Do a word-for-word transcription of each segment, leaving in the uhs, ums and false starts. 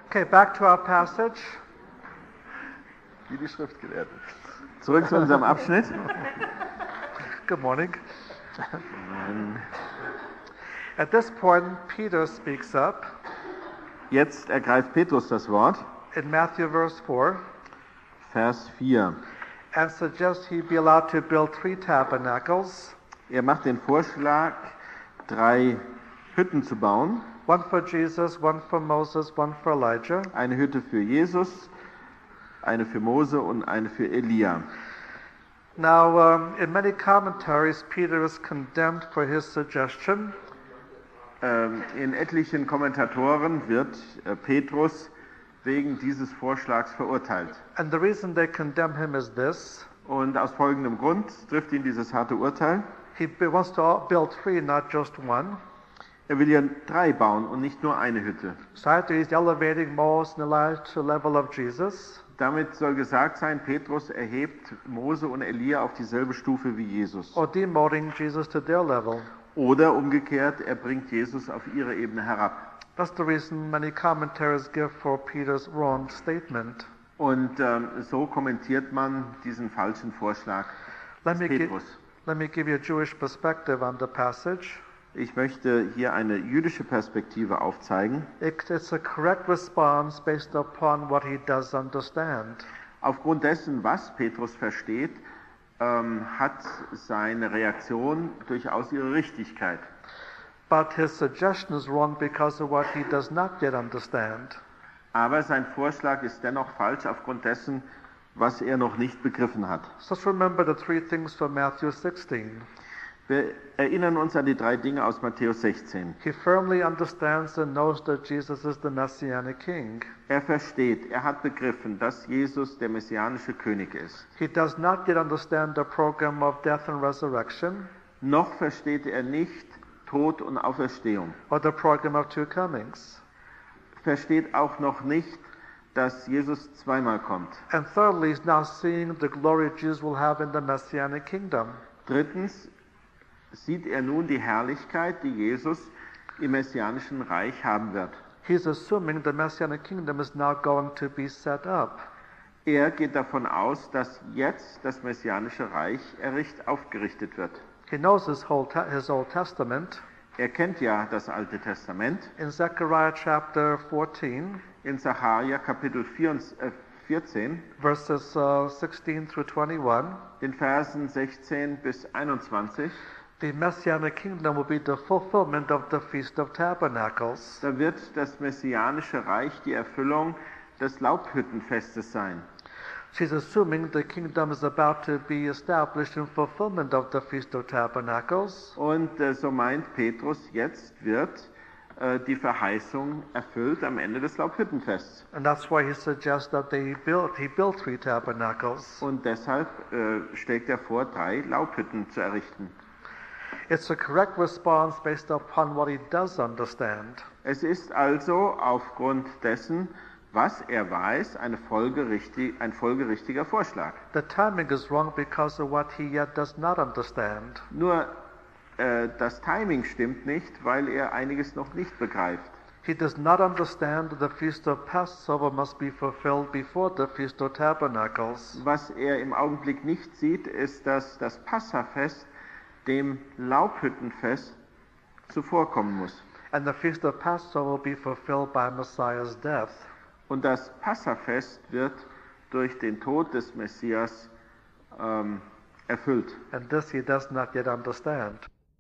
Okay, back to our passage. Wie die Schriftgelehrten. Zurück zu unserem Abschnitt. Good morning. At this point, Peter speaks up Jetzt ergreift Petrus das Wort, in Matthew verse four, Vers vier. and suggests he be allowed to build three tabernacles, Er macht den Vorschlag, drei Hütten zu bauen. one for Jesus, one for Moses, one for Elijah. Eine Hütte für Jesus, eine für Mose und eine für Elia. Now, um, in many commentaries, Peter is condemned for his suggestion, Ähm, in etlichen Kommentatoren wird äh, Petrus wegen dieses Vorschlags verurteilt. and the reason they condemn him is this: Und aus folgendem Grund trifft ihn dieses harte Urteil. he b- wants to build three, not just one. Er will ja drei bauen und nicht nur eine Hütte. So either he's elevating Moses and Elijah to the level of Jesus, Damit soll gesagt sein, Petrus erhebt Mose und Elia auf dieselbe Stufe wie Jesus. or demoting Jesus to their level. Oder umgekehrt, er bringt Jesus auf ihre Ebene herab. That's the reason many commentaries give for Peter's wrong statement. Und ähm, so kommentiert man diesen falschen Vorschlag Let des me, gi- Petrus. let me give you a Jewish perspective on the passage. Ich möchte hier eine jüdische Perspektive aufzeigen. It, it's a correct response based upon what he does understand. Aufgrund dessen, was Petrus versteht, ähm, hat seine Reaktion durchaus ihre Richtigkeit. But his suggestion is wrong because of what he does not yet understand. Aber sein Vorschlag ist dennoch falsch aufgrund dessen, was er noch nicht begriffen hat. So let's remember the three things from Matthew sixteen. Wir erinnern uns an die drei Dinge aus Matthäus sechzehn. He firmly understands and knows that Jesus is the Messianic King. Er versteht, er hat begriffen, dass Jesus der messianische König ist. He does not yet understand the program of death and resurrection, Noch versteht er nicht Tod und Auferstehung. or the program of two comings. Versteht auch noch nicht, dass Jesus zweimal kommt. And thirdly, he's now seeing the glory Jesus will have in the Messianic kingdom. Drittens sieht er nun die Herrlichkeit, die Jesus im messianischen Reich haben wird. He's assuming the Messianic kingdom is now going to be set up. Er geht davon aus, dass jetzt das messianische Reich erricht, aufgerichtet wird. He knows his, whole te- his Old Testament. Er kennt ja das Alte Testament. In Zechariah chapter fourteen, In Sacharja Kapitel vierzehn, verses uh, sixteen through twenty-one, den Versen sechzehn bis einundzwanzig, the Messianic kingdom will be the fulfillment of the Feast of Tabernacles. da wird das messianische Reich die Erfüllung des Laubhüttenfestes sein. She's assuming the kingdom is about to be established in fulfillment of the Feast of Tabernacles. Und äh, so meint Petrus, jetzt wird äh, die Verheißung erfüllt am Ende des Laubhüttenfests. And that's why he suggests that they build, he built three tabernacles. Und deshalb äh, schlägt er vor, drei Laubhütten zu errichten. It's a correct response based upon what he does understand. Es ist also aufgrund dessen, was er weiß, eine folgerichtig, ein folgerichtiger Vorschlag. The timing is wrong because of what he yet does not understand. Nur äh, das Timing stimmt nicht, weil er einiges noch nicht begreift. He does not understand that the Feast of Passover must be fulfilled before the Feast of Tabernacles. Was er im Augenblick nicht sieht, ist, dass das Passafest dem Laubhüttenfest zuvorkommen muss. And the Feast of Passover will be fulfilled by Messiah's death. Und das Passafest wird durch den Tod des Messias ähm, erfüllt. And this he does not yet understand.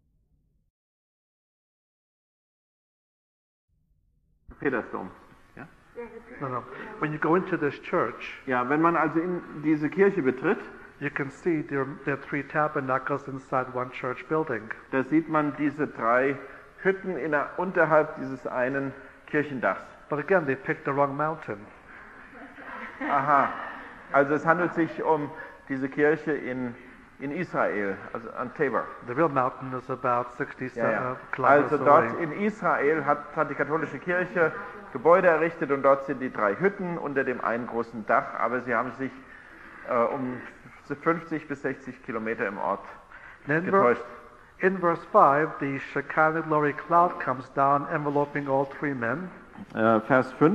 Petersdom. Ja? No, no. When you go into this church, Ja, wenn man also in diese Kirche betritt, you can see there, there are three tabernacles inside one church building. da sieht man diese drei Hütten in der, unterhalb dieses einen Kirchendachs. But again, they picked the wrong mountain. Aha, also es handelt sich um diese Kirche in, in Israel, also an Tabor. The real mountain is about sixty Ja, ja. uh, kilometers Also dort away. in Israel hat, hat die katholische Kirche Gebäude errichtet und dort sind die drei Hütten unter dem einen großen Dach, aber sie haben sich äh, um fünfzig bis sechzig Kilometer im Ort And in, ver- getäuscht. in verse five, the Shekinah glory cloud comes down, enveloping all three men. Äh, Vers fünf,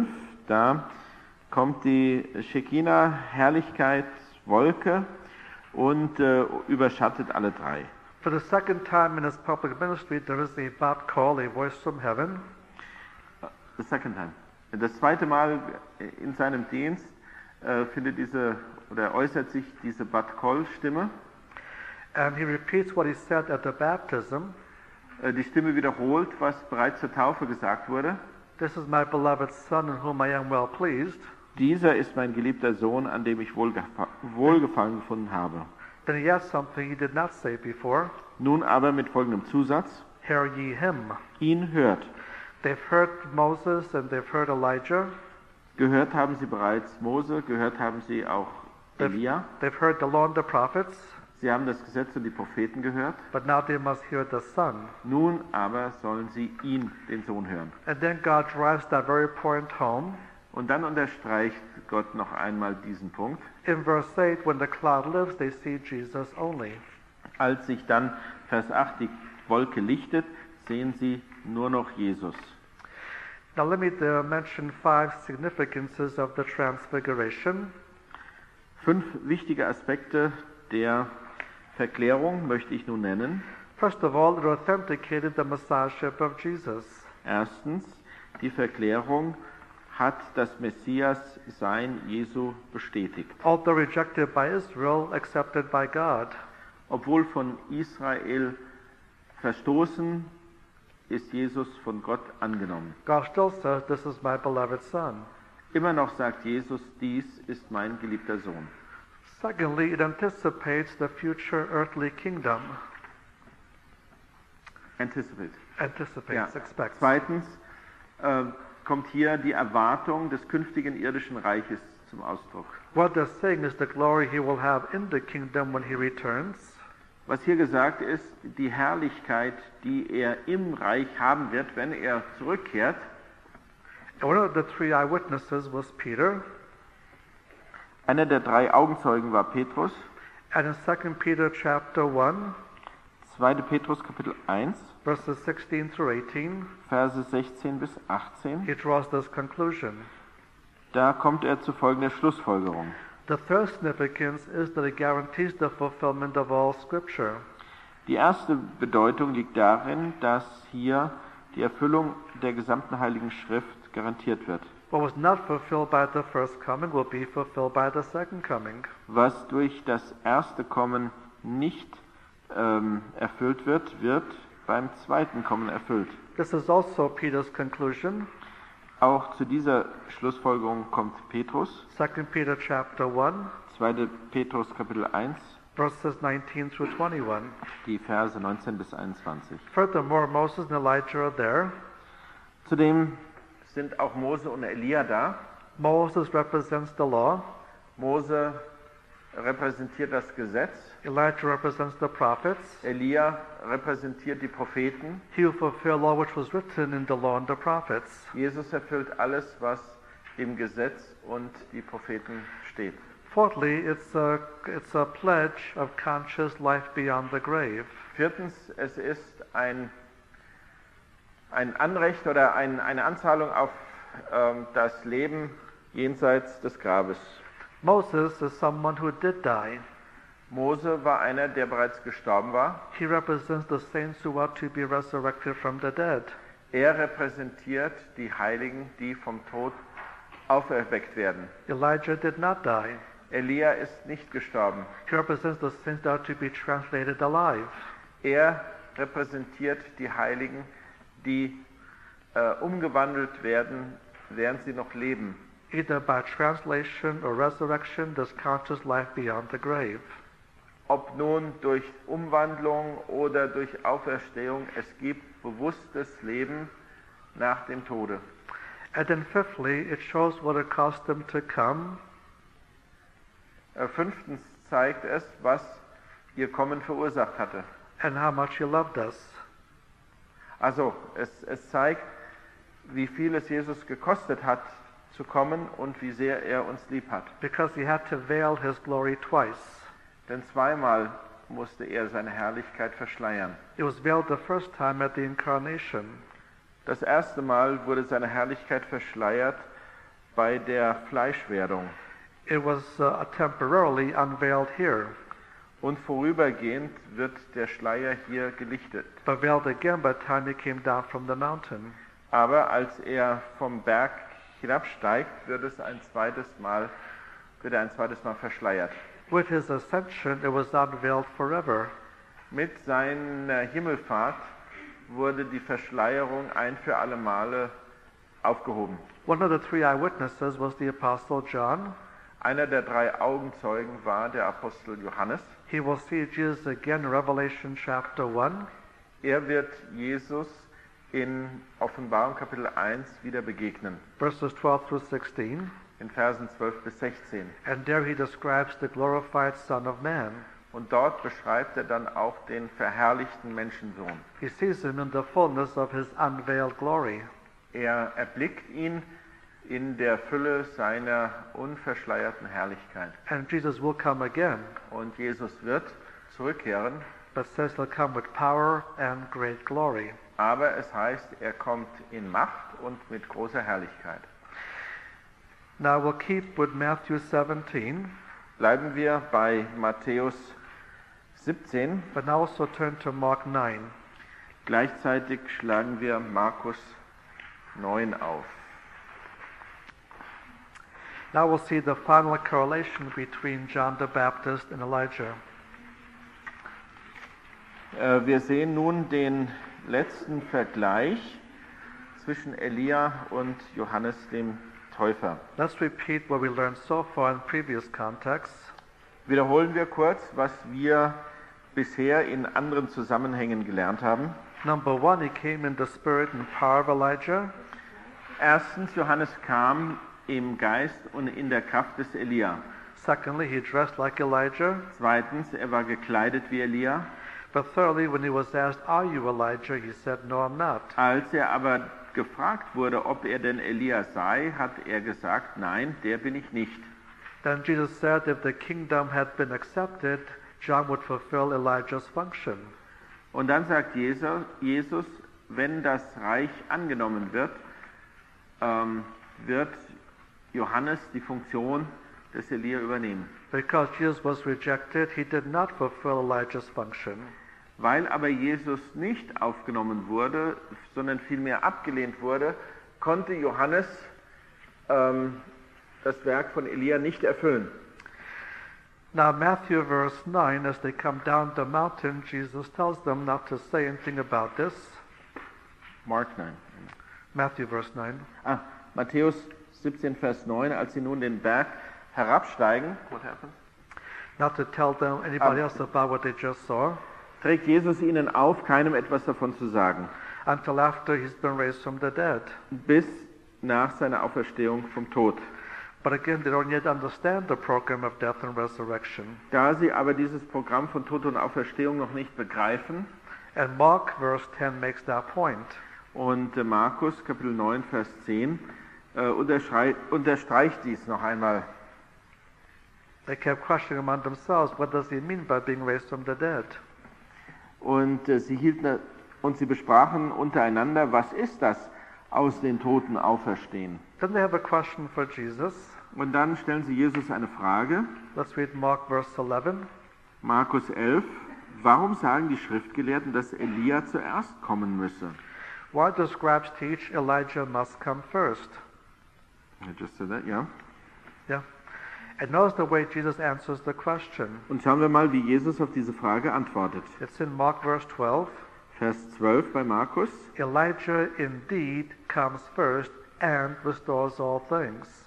da kommt die Shekinah-Herrlichkeitswolke und äh, überschattet alle drei. For the second time in his public ministry, there is a bat call, a voice from heaven. The second time. Das zweite Mal in seinem Dienst äh, findet diese oder äußert sich diese Bat Kol-Stimme. And he repeats what he said at the baptism. Äh, die Stimme wiederholt, was bereits zur Taufe gesagt wurde. This is my beloved Son, in whom I am well pleased. Dieser ist mein geliebter Sohn, an dem ich Wohlgefa- Wohlgefallen gefunden habe. Then he adds something he did not say before. Nun aber mit folgendem Zusatz: Hear ye him. Ihn hört. They've heard Moses and they've heard Elijah. Gehört haben sie bereits Mose, gehört haben sie auch Elia. They've heard the law and the prophets. Sie haben das Gesetz und die Propheten gehört. But now they must hear the Son. Nun aber sollen sie ihn, den Sohn, hören. And then God drives that very point home. Und dann unterstreicht Gott noch einmal diesen Punkt. In verse eight, when the cloud lifts, they see Jesus only. Als sich dann, Vers acht, die Wolke lichtet, sehen sie nur noch Jesus. Now let me uh, mention five significances of the Transfiguration. Fünf wichtige Aspekte der Verklärung möchte ich nun nennen. First of all, it authenticated the Messiahship of Jesus. Erstens, die Verklärung hat das Messias-Sein Jesu bestätigt. Although rejected by Israel, accepted by God. Obwohl von Israel verstoßen, ist Jesus von Gott angenommen. God still says, this is my beloved Son. Immer noch sagt Jesus, dies ist mein geliebter Sohn. Secondly, it anticipates the future earthly kingdom. Anticipate. Anticipates, Ja. expects. Zweitens äh, kommt hier die Erwartung des künftigen irdischen Reiches zum Ausdruck. What they're saying is the glory he will have in the kingdom when he returns. Was hier gesagt ist, die Herrlichkeit, die er im Reich haben wird, wenn er zurückkehrt. And one of the three eyewitnesses was Peter. Einer der drei Augenzeugen war Petrus. And in Second Peter chapter one, zweiter Petrus Kapitel eins, verses sixteen through eighteen, Verse sechzehn bis achtzehn. he draws this conclusion. Da kommt er zu folgender Schlussfolgerung. The third significance is that it guarantees the fulfillment of all Scripture. Die erste Bedeutung liegt darin, dass hier die Erfüllung der gesamten Heiligen Schrift garantiert wird. What was not fulfilled by the first coming will be fulfilled by the second coming. Was durch das erste Kommen nicht ähm, erfüllt wird, wird beim zweiten Kommen erfüllt. This is also Peter's conclusion. Auch zu dieser Schlussfolgerung kommt Petrus. Second Peter chapter one, zweiter Petrus Kapitel eins, verses nineteen through twenty-one. die Verse neunzehn bis einundzwanzig. Furthermore, Moses and Elijah are there. Zudem sind auch Mose und Elia da. Moses represents the law. Mose repräsentiert das Gesetz. Elijah represents the prophets. Elia repräsentiert die Propheten. He will fulfill all which was written in the law and the prophets. Jesus erfüllt alles, was im Gesetz und die Propheten steht. Fourthly, it's a, it's a pledge of conscious life beyond the grave. Viertens, es ist ein, ein Anrecht oder ein, eine Anzahlung auf ähm, das Leben jenseits des Grabes. Moses is someone who did die. Mose war einer, der bereits gestorben war. He represents the saints who are to be resurrected from the dead. Er repräsentiert die Heiligen, die vom Tod auferweckt werden. Elijah did not die. Elia ist nicht gestorben. He represents the saints that are to be translated alive. Er repräsentiert die Heiligen, die äh, umgewandelt werden, während sie noch leben. Either by translation or resurrection, there's conscious life beyond the grave. Ob nun durch Umwandlung oder durch Auferstehung, es gibt bewusstes Leben nach dem Tode. And then fifthly, it shows what it cost them to come. Äh, Fünftens zeigt es, was ihr Kommen verursacht hatte. And how much he loved us. Also, es, es zeigt, wie viel es Jesus gekostet hat, zu kommen und wie sehr er uns lieb hat. Because he had to veil his glory twice. Denn zweimal musste er seine Herrlichkeit verschleiern. It was veiled the first time at the incarnation. Das erste Mal wurde seine Herrlichkeit verschleiert bei der Fleischwerdung. It was uh, temporarily unveiled here, Und vorübergehend wird der Schleier hier gelichtet. but veiled again by the time he came down from the mountain. Aber als er vom Berg hinabsteigt, wird es ein zweites Mal, wird er ein zweites Mal verschleiert. With his ascension, it was unveiled forever. Mit seiner Himmelfahrt wurde die Verschleierung ein für alle Male aufgehoben. One of the three eyewitnesses was the Apostle John. Einer der drei Augenzeugen war der Apostel Johannes. He will see Jesus again in Revelation chapter one. Er wird Jesus in Offenbarung Kapitel eins wieder begegnen, verses twelve through sixteen, in Versen zwölf bis sechzehn. and there he describes the glorified Son of Man. Und dort beschreibt er dann auch den verherrlichten Menschensohn. He sees him in the fullness of his unveiled glory. Er erblickt ihn in der Fülle seiner unverschleierten Herrlichkeit. And Jesus will come again, Und Jesus wird zurückkehren, but says he'll come with power and great glory. aber es heißt, er kommt in Macht und mit großer Herrlichkeit. Now we'll keep with Matthew seventeen, Bleiben wir bei Matthäus siebzehn. but now also turn to Mark nine. Gleichzeitig schlagen wir Markus neun auf. Now we'll see the final correlation between John the Baptist and Elijah. Äh, Wir sehen nun den letzten Vergleich zwischen Elia und Johannes dem Täufer. Let's repeat what we learned so far in previous contexts. Wiederholen wir kurz, was wir bisher in anderen Zusammenhängen gelernt haben. Number one, he came in the spirit and power of Elijah. Erstens, Johannes kam im Geist und in der Kraft des Elia. Secondly, he dressed like Elijah. Zweitens, er war gekleidet wie Elia. But thirdly, when he was asked, "Are you Elijah?" he said, "No, I'm not." Als er aber gefragt wurde, ob er denn Elia sei, hat er gesagt, nein, der bin ich nicht. Then Jesus said, if the kingdom had been accepted, John would fulfill Elijah's function. Und dann sagt Jesus, Jesus wenn das Reich angenommen wird, ähm, wird Johannes die Funktion des Elia übernehmen. Because Jesus was rejected, he did not fulfill Elijah's function. Weil aber Jesus nicht aufgenommen wurde, sondern vielmehr abgelehnt wurde, konnte Johannes ähm, das Werk von Elia nicht erfüllen. Now Matthew verse nine, as they come down the mountain, Jesus tells them not to say anything about this. Mark neun. Matthew verse nine. Ah, Matthäus siebzehn, Vers neun, als sie nun den Berg herabsteigen, what happens? Not to tell them anybody Ah. else about what they just saw, trägt Jesus ihnen auf, keinem etwas davon zu sagen, until after he's been raised from the dead. bis nach seiner Auferstehung vom Tod. But again, they don't yet understand the program of death and resurrection. Da sie aber dieses Programm von Tod und Auferstehung noch nicht begreifen, And Mark verse ten makes that point. und äh, Markus Kapitel neun, Vers zehn äh, unterschrei- unterstreicht dies noch einmal. They kept questioning among themselves, what does he mean by being raised from the dead? Und äh, sie hielten und sie besprachen untereinander, was ist das, aus den Toten auferstehen? Then they have a question for Jesus. Und dann stellen sie Jesus eine Frage. Let's read Mark verse eleven. Markus elf. Warum sagen die Schriftgelehrten, dass Elia zuerst kommen müsse? Why do scribes teach Elijah must come first? I just said that, ja. Yeah. And notice the way Jesus answers the question. Und schauen wir mal, wie Jesus auf diese Frage antwortet. It's in Mark verse twelve. Vers zwölf bei Markus. Elijah indeed comes first and restores all things.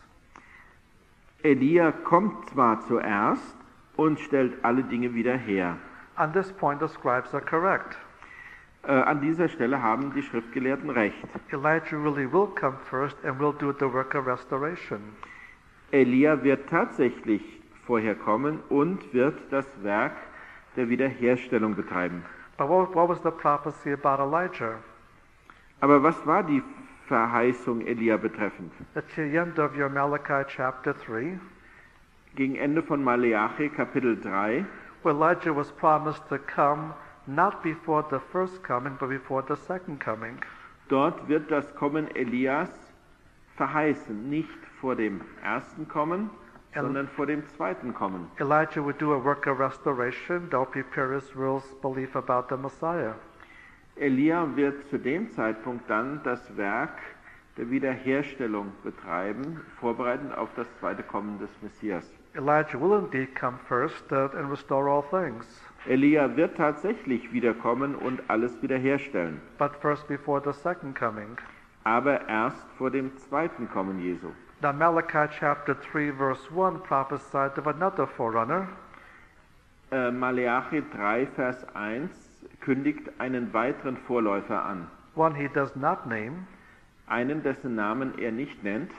Elia kommt zwar zuerst und stellt alle Dinge wieder her. On this point, the scribes are correct. Äh, an dieser Stelle haben die Schriftgelehrten recht. Elijah really will come first and will do the work of restoration. Elia wird tatsächlich vorher kommen und wird das Werk der Wiederherstellung betreiben. But what, what was the prophecy about Elijah? Aber was war die Verheißung Elia betreffend? At the end of your Malachi chapter three, Gegen Ende von Maleachi Kapitel drei, where Elijah was promised to come not before the first coming, but before the second coming. dort wird das Kommen Elias verheißen, nicht vor dem ersten Kommen, El- sondern vor dem zweiten Kommen. Elijah would do a work of restoration that will prepare Israel's belief about the Messiah. Elia wird zu dem Zeitpunkt dann das Werk der Wiederherstellung betreiben, vorbereitend auf das zweite Kommen des Messias. Elijah will indeed come first uh, and restore all things, Elia wird tatsächlich wiederkommen und alles wiederherstellen, but first before the second coming. aber erst vor dem zweiten Kommen Jesu. Now Malachi chapter three verse one prophesied of another forerunner, Äh, Maleachi drei, Vers eins kündigt einen weiteren Vorläufer an, one he does not name, einen, dessen Namen er nicht nennt,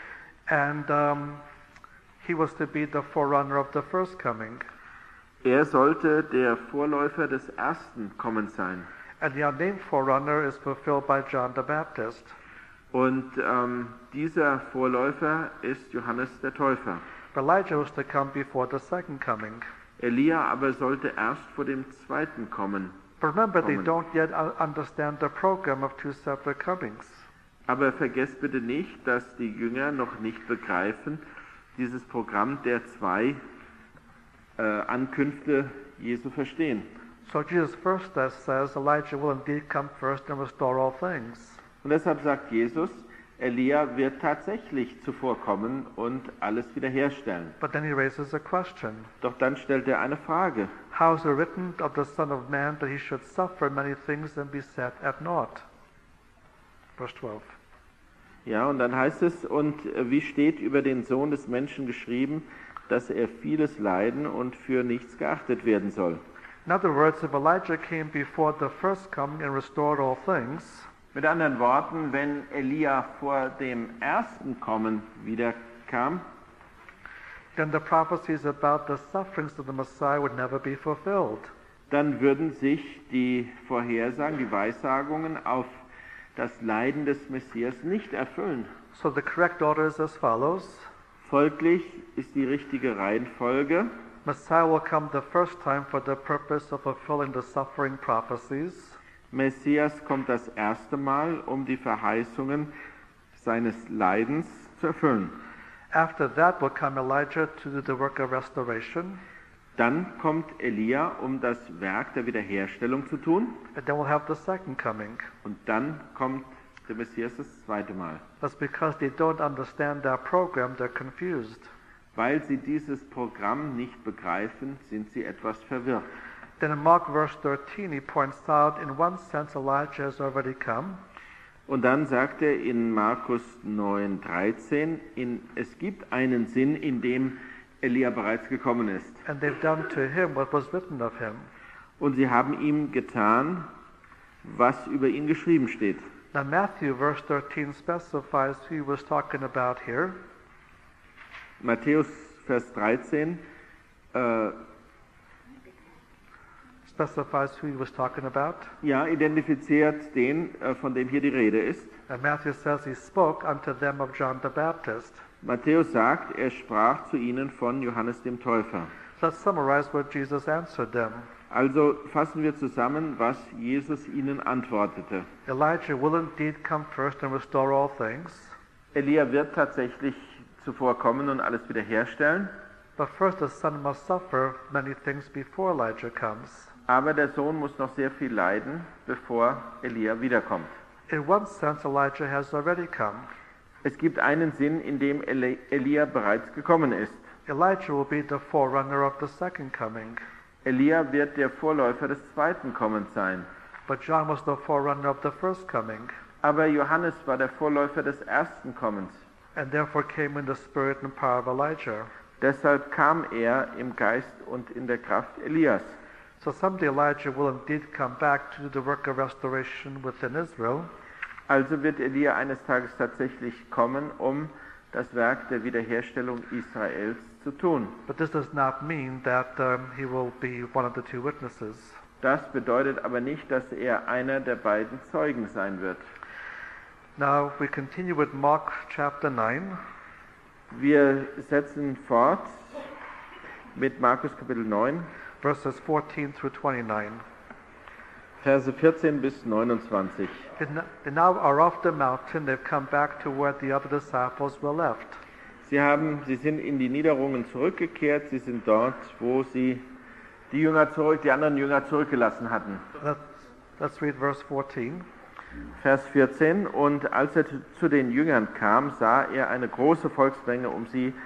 and um, he was to be the forerunner of the first coming. er sollte der Vorläufer des ersten Kommens sein. And the unnamed forerunner is fulfilled by John the Baptist. Und ähm, dieser Vorläufer ist Johannes der Täufer. But Elijah was to come before the second coming. Elia aber sollte erst vor dem zweiten kommen. But remember, they Kommen. don't yet uh, understand the program of two separate comings. Aber vergesst bitte nicht, dass die Jünger noch nicht begreifen, dieses Programm der zwei äh, Ankünfte Jesu verstehen. So Jesus first uh, says Elijah will indeed come first and restore all things. Und deshalb sagt Jesus, Elia wird tatsächlich zuvor kommen und alles wiederherstellen. But then he raises a question. Doch dann stellt er eine Frage. How is it written of the Son of Man that he should suffer many things and be set at naught? Verse twelve. Ja, und dann heißt es, und äh, wie steht über den Sohn des Menschen geschrieben, dass er vieles leiden und für nichts geachtet werden soll. In other words, if Elijah came before the first coming and restored all things, Mit anderen Worten, wenn Elia vor dem ersten Kommen wiederkam, then the prophecies about the sufferings of the Messiah would never be fulfilled. dann würden sich die Vorhersagen, die Weissagungen auf das Leiden des Messias nicht erfüllen. So the correct order is as follows. Folglich ist die richtige Reihenfolge: Messiah will come the first time for the purpose of fulfilling the suffering prophecies. Messias kommt das erste Mal, um die Verheißungen seines Leidens zu erfüllen. After that will come Elijah to do the work of restoration. Dann kommt Elia, um das Werk der Wiederherstellung zu tun. And then we'll have the second coming. Und dann kommt der Messias das zweite Mal. That's because they don't understand that program, they're confused. Weil sie dieses Programm nicht begreifen, sind sie etwas verwirrt. Then in Mark verse thirteen, he points out, in one sense, Elijah has already come. Und dann sagt er in Markus neun, dreizehn, in, es gibt einen Sinn, in dem Elia bereits gekommen ist. And they've done to him what was written of him. Und sie haben ihm getan, was über ihn geschrieben steht. Now Matthew verse thirteen specifies who he was talking about here. Matthäus Vers dreizehn äh, Specifies who he was talking about. ja, identifiziert den, äh, von dem hier die Rede ist. And Matthew says he spoke unto them of John the Baptist. Matthäus sagt, er sprach zu ihnen von Johannes dem Täufer. So let's summarize what Jesus answered them. Also fassen wir zusammen, was Jesus ihnen antwortete. Elijah will indeed come first and restore all things. Elia wird tatsächlich zuvor kommen und alles wiederherstellen, But first the Son must suffer many things before Elijah comes. aber der Sohn muss noch sehr viel leiden, bevor Elia wiederkommt. In one sense, Elijah has already come. Es gibt einen Sinn, in dem Eli- Elia bereits gekommen ist. Elijah will be the forerunner of the second coming. Elia wird der Vorläufer des zweiten Kommens sein. But John was the forerunner of the first coming, Aber Johannes war der Vorläufer des ersten Kommens. and therefore came in the spirit and power of Elijah. Deshalb kam er im Geist und in der Kraft Elias. So someday Elijah will indeed come back to do the work of restoration within Israel. Also wird Elia eines Tages tatsächlich kommen, um das Werk der Wiederherstellung Israels zu tun. But this does not mean that um, he will be one of the two witnesses. Das bedeutet aber nicht, dass er einer der beiden Zeugen sein wird. Now we continue with Mark chapter nine. Wir setzen fort mit Markus Kapitel neun, Verses fourteen through twenty-nine. Verse vierzehn bis neunundzwanzig. They n- they now are off the mountain. They've come back to where the other disciples were left. Sie, haben, sie sind in die Niederungen zurückgekehrt, sie sind dort, wo sie die, Jünger zurück, die anderen Jünger zurückgelassen hatten. Let's, let's read verse fourteen. Vers vierzehn. Und als er zu den Jüngern kam, sah er eine große Volksmenge um sie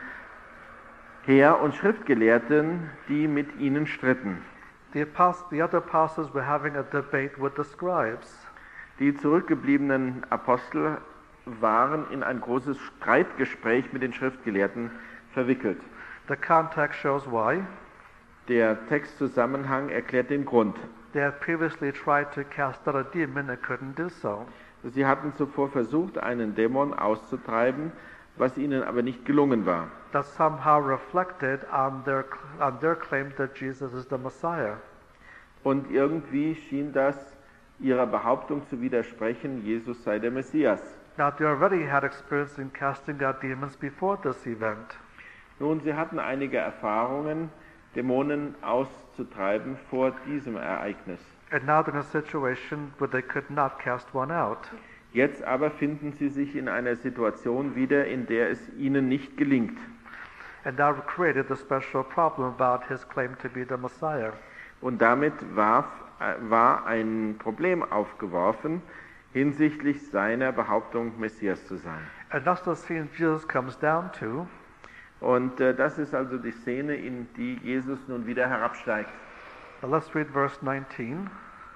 her und Schriftgelehrten, die mit ihnen stritten. The, apostles, the other apostles were having a debate with the scribes. Die zurückgebliebenen Apostel waren in ein großes Streitgespräch mit den Schriftgelehrten verwickelt. The context shows why. Der Textzusammenhang erklärt den Grund. They had previously tried to cast out a demon and couldn't do so. Sie hatten zuvor versucht, einen Dämon auszutreiben, was ihnen aber nicht gelungen war. That somehow reflected on their, on their claim that Jesus is the Messiah. Und irgendwie schien das ihrer Behauptung zu widersprechen, Jesus sei der Messias. Now they already had experience in casting out demons before this event. Nun, sie hatten einige Erfahrungen, Dämonen auszutreiben vor diesem Ereignis. And now they're in a situation where they could not cast one out. Jetzt aber finden sie sich in einer Situation wieder, in der es ihnen nicht gelingt. And that created the special problem about his claim to be the Messiah. Und damit warf, äh, war ein Problem aufgeworfen hinsichtlich seiner Behauptung, Messias zu sein. And that's the scene Jesus comes down to. Und äh, das ist also die Szene, in die Jesus nun wieder herabsteigt. Now let's read verse nineteen.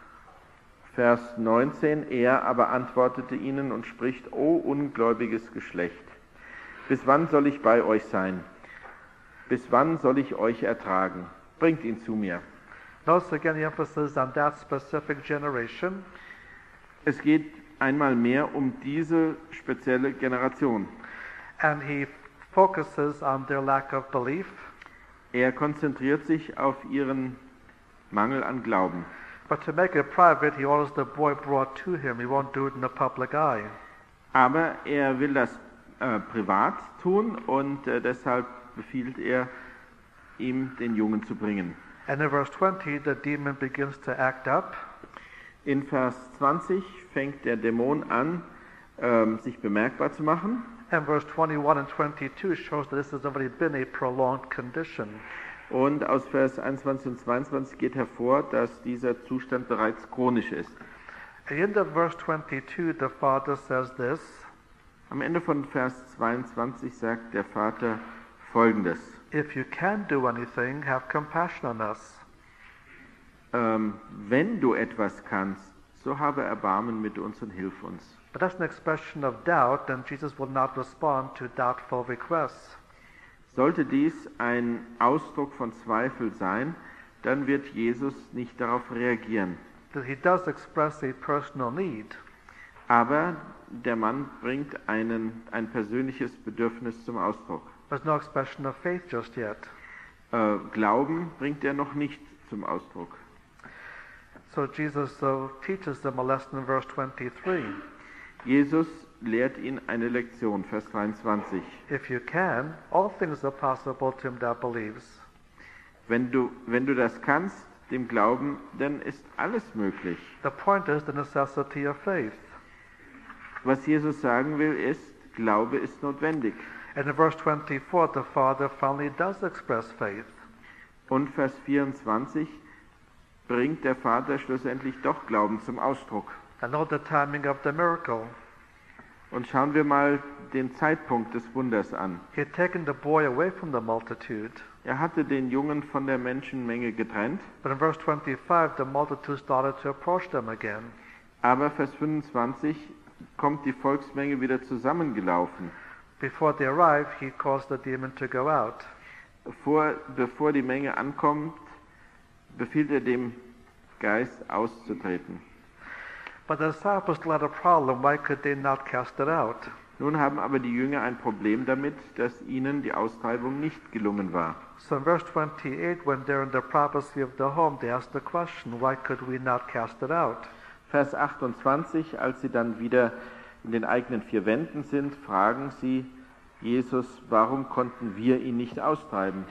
Vers neunzehn. Er aber antwortete ihnen und spricht: O ungläubiges Geschlecht, bis wann soll ich bei euch sein? Bis wann soll ich euch ertragen? Bringt ihn zu mir. Notice again the emphasis on that specific generation. Es geht einmal mehr um diese spezielle Generation. And he focuses on their lack of belief. Er konzentriert sich auf ihren Mangel an Glauben. But to make it private, he orders the boy brought to him. He won't do it in the public eye. Aber er will das äh, privat tun und äh, deshalb befiehlt er, ihm den Jungen zu bringen. And in verse twenty, the demon begins to act up. In Vers zwanzig fängt der Dämon an, ähm, sich bemerkbar zu machen. And verse twenty-one and twenty-two shows that this has already been a prolonged condition. Und aus Vers einundzwanzig und zweiundzwanzig geht hervor, dass dieser Zustand bereits chronisch ist. At the end of verse twenty-two, the father says this. Am Ende von Vers zweiundzwanzig sagt der Vater Folgendes: If you can do anything, have compassion on us. Ähm, wenn du etwas kannst, so habe Erbarmen mit uns und hilf uns. But that's an expression of doubt, and Jesus will not respond to doubtful requests. Sollte dies ein Ausdruck von Zweifel sein, dann wird Jesus nicht darauf reagieren. That he does express a personal need. Aber der Mann bringt einen, ein persönliches Bedürfnis zum Ausdruck. There's no expression of faith just yet. Äh, Glauben bringt er noch nicht zum Ausdruck. So Jesus uh, teaches them a lesson in verse twenty-three. Jesus lehrt ihn eine Lektion, Vers dreiundzwanzig. If you can, all things are possible to him that believes. Wenn du, wenn du das kannst, dem Glauben, dann ist alles möglich. The point is the necessity of faith. Was Jesus sagen will, ist, Glaube ist notwendig. And in verse twenty-four, the Father finally does express faith. Und Vers vierundzwanzig bringt der Vater schlussendlich doch Glauben zum Ausdruck. And note the timing of the miracle. Und schauen wir mal den Zeitpunkt des Wunders an. He had taken the boy away from the multitude. Er hatte den Jungen von der Menschenmenge getrennt, But in verse twenty-five, the multitude started to approach them again. aber Vers fünfundzwanzig kommt die Volksmenge wieder zusammengelaufen. Before they arrive, he caused the demon to go out. Vor, bevor die Menge ankommt, befiehlt er dem Geist auszutreten. But the disciples still had a problem. Why could they not cast it out? Nun haben aber die Jünger ein Problem damit, dass ihnen die Austreibung nicht gelungen war. So in verse twenty-eight, when they're in the privacy of the home, they ask the question, why could we not cast it out? Vers achtundzwanzig, als sie dann wieder in den eigenen vier Wänden sind, fragen sie Jesus, warum konnten wir ihn nicht austreiben?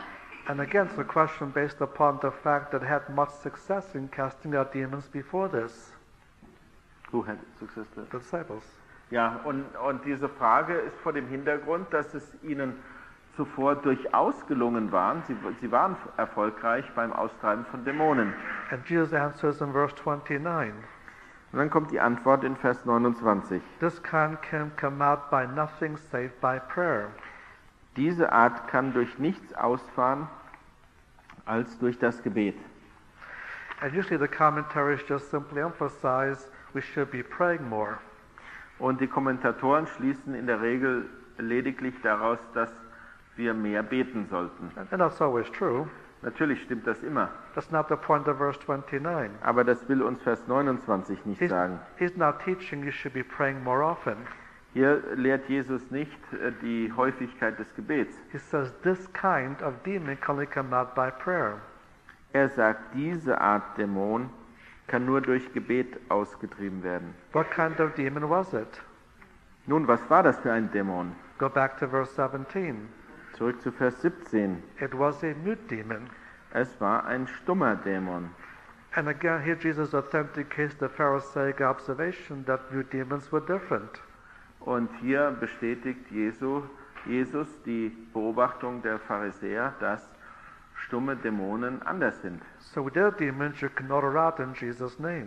And again, it's a question based upon the fact that had much success in casting out demons before this, Who had success there? the disciples. Ja, und, und diese Frage ist vor dem Hintergrund, dass es ihnen zuvor durchaus gelungen war. Sie, sie waren erfolgreich beim Austreiben von Dämonen. And Jesus answers in verse twenty-nine, Und dann kommt die Antwort in Vers neunundzwanzig. this kind can come out by nothing save by prayer. Diese Art kann durch nichts ausfahren als durch das Gebet. And usually the commentaries just simply emphasize we should be praying more. Und die Kommentatoren schließen in der Regel lediglich daraus, dass wir mehr beten sollten. And that's always true. Natürlich stimmt das immer, That's not the point of verse twenty-nine. aber das will uns Vers neunundzwanzig nicht He's, sagen. he's not teaching you should be praying more often. Hier lehrt Jesus nicht äh, die Häufigkeit des Gebets. He says this kind of demon can only come out by prayer. Er sagt, diese Art Dämon kann nur durch Gebet ausgetrieben werden. What kind of demon was it? Nun, was war das für ein Dämon? Go back to verse seventeen. Zurück zu Vers siebzehn. It was a mute demon. Es war ein stummer Dämon. And again, here Jesus authenticates the Pharisaic observation that mute demons were different. Und hier bestätigt Jesu, Jesus die Beobachtung der Pharisäer, dass stumme Dämonen anders sind. So with their demons, you can order out in Jesus' name.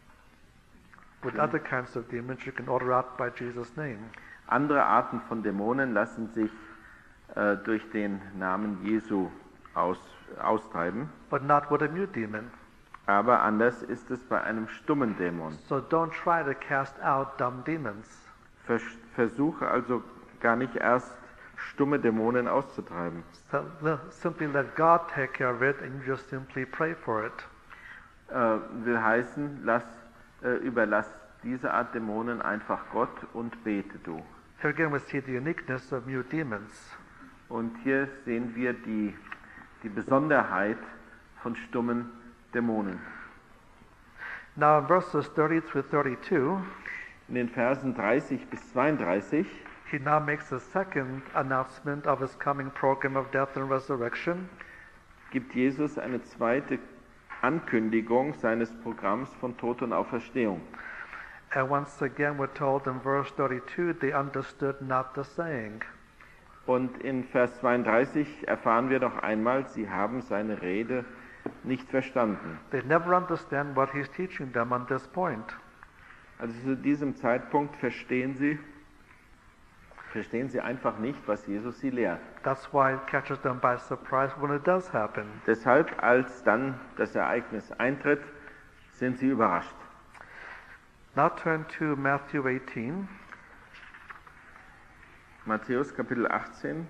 With other kinds of demons, you can order out by Jesus' name. Andere Arten von Dämonen lassen sich äh, durch den Namen Jesu aus, austreiben, But not with a mute demon. aber anders ist es bei einem stummen Dämon. So don't try to cast out dumb demons. Vers versuche also gar nicht erst stumme Dämonen auszutreiben. So le- simply let God take care of it and you just simply pray for it. Äh, will heißen, lass, äh, überlass diese Art Dämonen einfach Gott und bete du. Here again we see the uniqueness of mute demons. Und hier sehen wir die, die Besonderheit von stummen Dämonen. Now in verses thirty through thirty-two, In den Versen dreißig bis zweiunddreißig he now makes a second announcement of his coming program of death and resurrection. gibt Jesus eine zweite Ankündigung seines Programms von Tod und Auferstehung. And once again we're told in verse thirty-two, they understood not the saying. Und in Vers zweiunddreißig erfahren wir noch einmal, sie haben seine Rede nicht verstanden. They never understand what he's teaching them on this point. Also zu diesem Zeitpunkt verstehen sie, verstehen sie einfach nicht, was Jesus sie lehrt. That's why it catches them by surprise when it does happen. Deshalb, als dann das Ereignis eintritt, sind sie überrascht. Now turn to Matthew eighteen. Matthäus Kapitel achtzehn.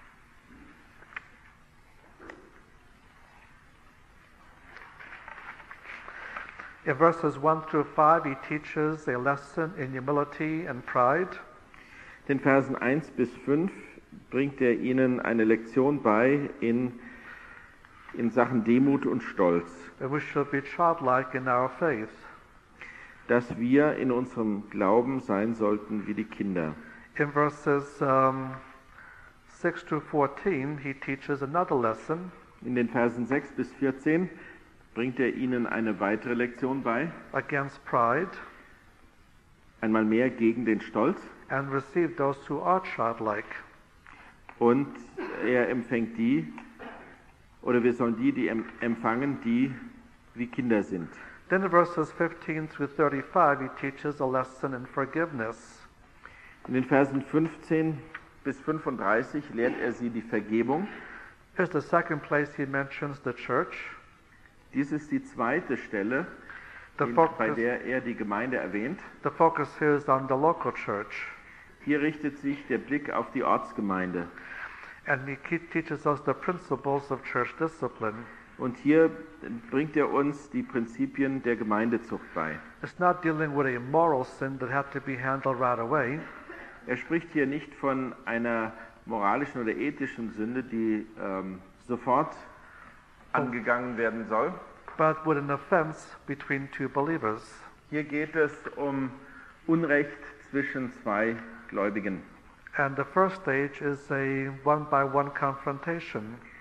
In verses one through five, he teaches a lesson in humility and pride. Den Versen eins bis fünf bringt er ihnen eine Lektion bei in, in Sachen Demut und Stolz, That we should be childlike in our faith. dass wir in unserem Glauben sein sollten wie die Kinder. In verses um, six to fourteen, he teaches another lesson In den Versen sechs bis vierzehn bringt er ihnen eine weitere Lektion bei, against pride einmal mehr gegen den Stolz, and receive those who are childlike. und er empfängt die, oder wir sollen die, die em- empfangen, die wie Kinder sind. Then in verses fifteen through thirty-five, he teaches a lesson in forgiveness. In den Versen fünfzehn bis fünfunddreißig lehrt er sie die Vergebung. Here's the second place he mentions the church. Dies ist die zweite Stelle, The in, bei focus, der er die Gemeinde erwähnt. the focus here is on the local church. Hier richtet sich der Blick auf die Ortsgemeinde. And he ke- teaches us the principles of church discipline. Und hier bringt er uns die Prinzipien der Gemeindezucht bei. It's not dealing with a moral sin that had to be handled right away. Er spricht hier nicht von einer moralischen oder ethischen Sünde, die ähm, sofort angegangen werden soll. But with an offense between two believers. Hier geht es um Unrecht zwischen zwei Gläubigen. And the first stage is a one-by-one confrontation.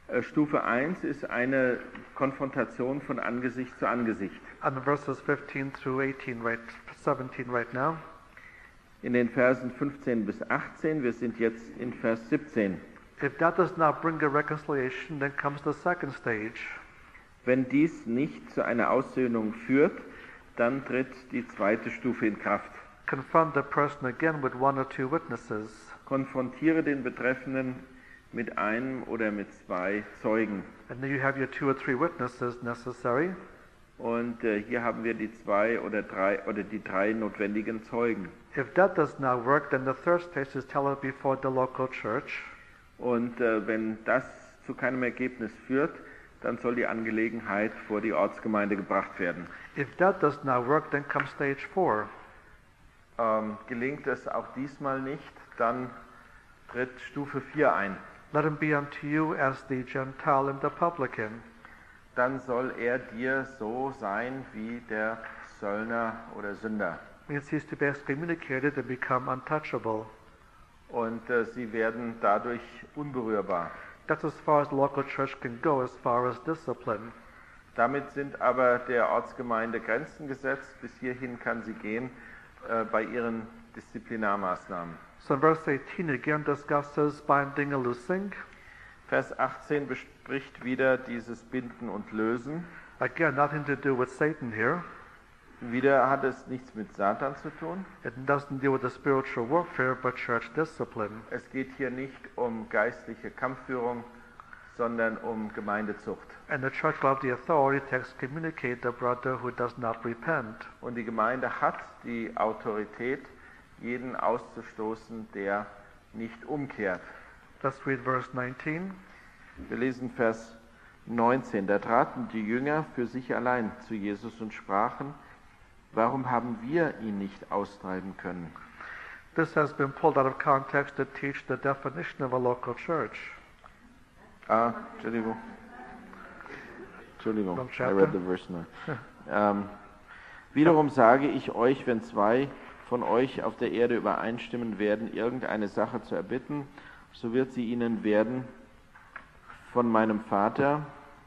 Äh, Stufe eins ist eine Konfrontation von Angesicht zu Angesicht. And verses fifteen through eighteen, right, seventeen right now. In den Versen fünfzehn bis achtzehn, wir sind jetzt in Vers siebzehn. If that does not bring a reconciliation, then comes the second stage. Wenn dies nicht zu einer Aussöhnung führt, dann tritt die zweite Stufe in Kraft. Confront the person again with one or two witnesses. Konfrontiere den Betreffenden mit einem oder mit zwei Zeugen. And then you have your two or three witnesses necessary. Und äh, hier haben wir die zwei oder drei oder die drei notwendigen Zeugen. If that does not work, then the third stage is tell it before the local church. Und äh, wenn das zu keinem Ergebnis führt, dann soll die Angelegenheit vor die Ortsgemeinde gebracht werden. If that does not work, then comes stage four. Ähm, gelingt es auch diesmal nicht, dann tritt Stufe vier ein. Let him be unto you as the Gentile and the publican. Dann soll er dir so sein wie der Zöllner oder Sünder. Means he's to be excommunicated and become untouchable. Und äh, sie werden dadurch unberührbar. That's as far as the local church can go as far as discipline. Damit sind aber der Ortsgemeinde Grenzen gesetzt. Bis hierhin kann sie gehen äh, bei ihren Disziplinarmaßnahmen. So in verse eighteen again discusses binding and loosing. Vers achtzehn bespricht wieder dieses Binden und Lösen. Again, nothing to do with Satan here. Wieder hat es nichts mit Satan zu tun. It doesn't deal with the spiritual warfare, but church discipline. Es geht hier nicht um geistliche Kampfführung, sondern um Gemeindezucht. And the church will have the authority to excommunicate the brother who does not repent. Und die Gemeinde hat die Autorität, jeden auszustoßen, der nicht umkehrt. Let's read verse nineteen. Wir lesen Vers neunzehn. Da traten die Jünger für sich allein zu Jesus und sprachen: Warum haben wir ihn nicht austreiben können? This has been pulled out of context to teach the definition of a local church. Ah, Entschuldigung. Entschuldigung, Wrong I chapter. read the verse now. ähm, wiederum sage ich euch, wenn zwei von euch auf der Erde übereinstimmen werden, irgendeine Sache zu erbitten, so wird sie ihnen werden von meinem Vater,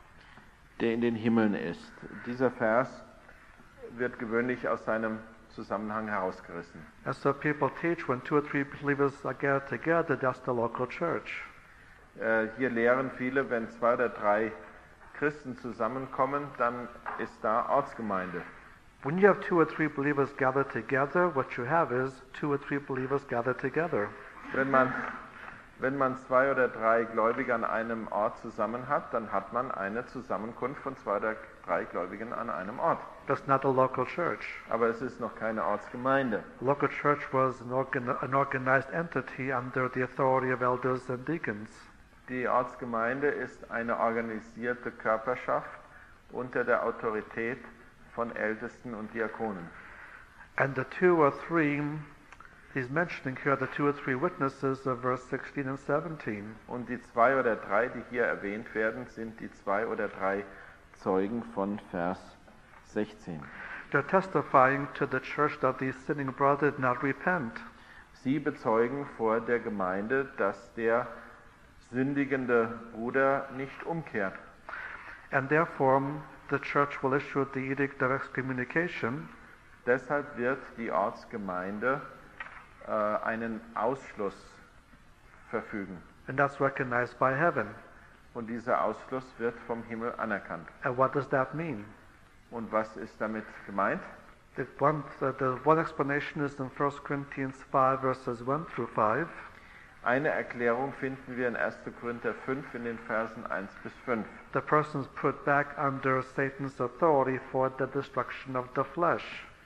der in den Himmeln ist. Dieser Vers wird gewöhnlich aus seinem Zusammenhang herausgerissen. And so people teach when two or three believers are gathered together, that's the local church. Äh, hier lehren viele, wenn zwei oder drei Christen zusammenkommen, dann ist da Ortsgemeinde. When you have two or three believers gathered together, what you have is two or three believers gathered together. Wenn man, wenn man zwei oder drei Gläubige an einem Ort zusammen hat, dann hat man eine Zusammenkunft von zwei oder drei Gläubigen an einem Ort. That's not a local church. Aber es ist noch keine Ortsgemeinde. The local church was an, organ- an organized entity under the authority of elders and deacons. Die Ortsgemeinde ist eine organisierte Körperschaft unter der Autorität von Ältesten und Diakonen. And the two or three, he's mentioning here the two or three witnesses of verse sixteen and seventeen. Und die zwei oder drei, die hier erwähnt werden, sind die zwei oder drei Zeugen von Vers sechzehn. They're testifying to the church that the sinning brother did not repent. Sie bezeugen vor der Gemeinde, dass der sündigende Bruder nicht umkehrt. And therefore, the church will issue the edict of excommunication. Deshalb wird die Ortsgemeinde äh, einen Ausschluss verfügen. And that's recognized by heaven. Und dieser Ausschluss wird vom Himmel anerkannt. And what does that mean? Und was ist damit gemeint? The one, the, the one explanation is in First Corinthians five, verses one through five. Eine Erklärung finden wir in erster Korinther fünf in den Versen eins bis fünf. The person's put back under Satan's authority for the destruction of the flesh.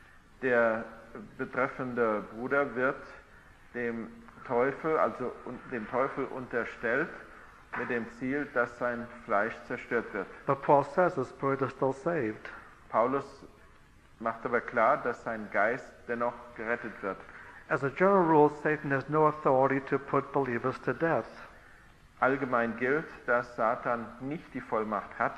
Der betreffende Bruder wird dem Teufel, also dem Teufel unterstellt, mit dem Ziel, dass sein Fleisch zerstört wird. But Paul says the spirit is still saved. Paulus macht aber klar, dass sein Geist dennoch gerettet wird. As a general rule, Satan has no authority to put believers to death. Allgemein gilt, dass Satan nicht die Vollmacht hat,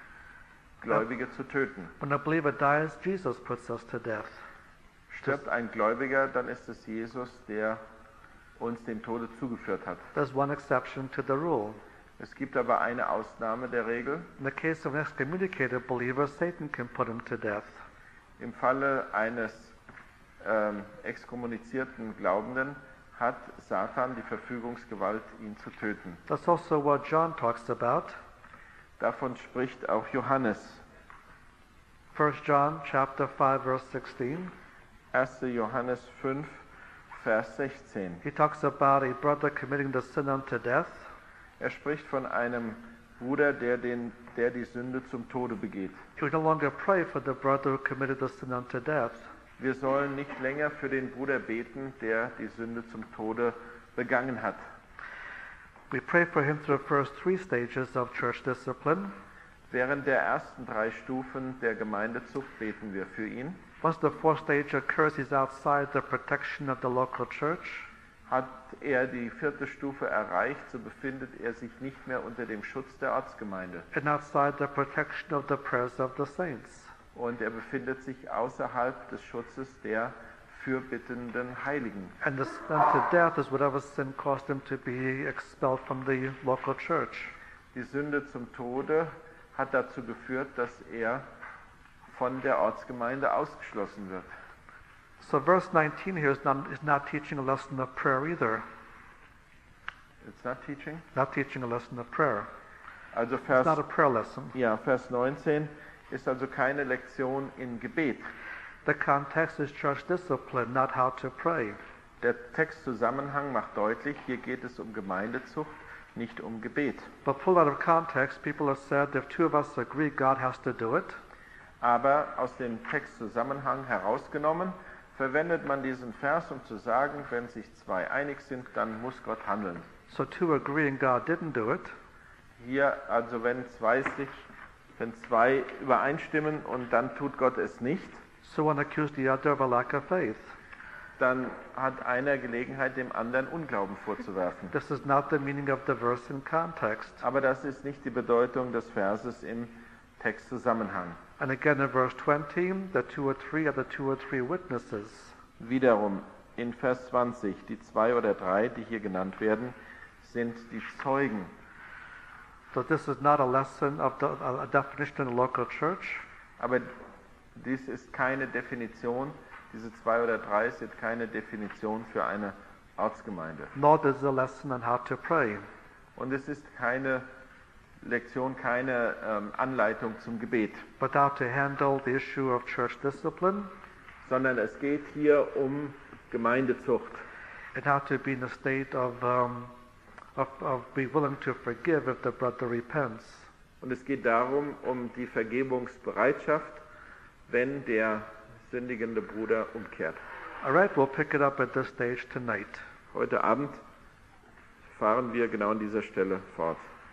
Gläubige zu töten. When a believer dies, Jesus puts us to death. Stirbt ein Gläubiger, dann ist es Jesus, der uns dem Tode zugeführt hat. There's one exception to the rule. Es gibt aber eine Ausnahme der Regel. In the case of an excommunicated believer, Satan can put him to death. Im Falle eines ähm, exkommunizierten Glaubenden hat Satan die Verfügungsgewalt, ihn zu töten. That's also what John talks about. Davon spricht auch Johannes. First John chapter five verse sixteen. erster Johannes fünf, Vers sechzehn. He talks about a brother committing the sin unto death. Er spricht von einem Bruder, der, den, der die Sünde zum Tode begeht. We no longer pray for the brother who committed the sin unto death. Wir sollen nicht länger für den Bruder beten, der die Sünde zum Tode begangen hat. We pray for him through the first three stages of church discipline. Während der ersten drei Stufen der Gemeindezucht beten wir für ihn. Once the fourth stage occurs, he's outside the protection of the local church. Hat er die vierte Stufe erreicht, so befindet er sich nicht mehr unter dem Schutz der Ortsgemeinde. And outside the protection of the prayers of the saints. Und er befindet sich außerhalb des Schutzes der fürbittenden Heiligen. And the sin to death is whatever sin caused him to be expelled from the local church. Die Sünde zum Tode hat dazu geführt, dass er von der Ortsgemeinde ausgeschlossen wird. So verse nineteen here is not, is not teaching a lesson of prayer either. It's not teaching? Not teaching a lesson of prayer. Also It's Vers, not a prayer lesson. ja, Vers neunzehn ist also keine Lektion in Gebet. The context is church discipline, not how to pray. Der Textzusammenhang macht deutlich, hier geht es um Gemeindezucht, nicht um Gebet. But pulled out of context, people have said if two of us agree, God has to do it. Aber aus dem Textzusammenhang herausgenommen, verwendet man diesen Vers, um zu sagen, wenn sich zwei einig sind, dann muss Gott handeln. So two agree and God didn't do it. Hier, also wenn zwei sich, wenn zwei übereinstimmen und dann tut Gott es nicht, So one accused the other of a lack of faith. dann hat einer Gelegenheit, dem anderen Unglauben vorzuwerfen. This is not the meaning of the verse in context. Aber das ist nicht die Bedeutung des Verses im Textzusammenhang. And again in verse twenty, the two or three are the two or three witnesses. Wiederum in Vers zwanzig, die zwei oder drei, die hier genannt werden, sind die Zeugen. So this is not a lesson of the, a definition in the local church. Aber dies ist keine Definition, diese zwei oder drei sind keine Definition für eine Ortsgemeinde. Nor is a lesson on how to pray. Und es ist keine Lektion, keine ähm, Anleitung zum Gebet, But how to handle the issue of church discipline sondern es geht hier um Gemeindezucht. and how to be in a state of, um, of, of be willing to forgive if the brother repents. Und es geht darum, um die Vergebungsbereitschaft, wenn der sündigende Bruder umkehrt. All right, we'll pick it up at this stage tonight. Heute Abend fahren wir genau an dieser Stelle fort.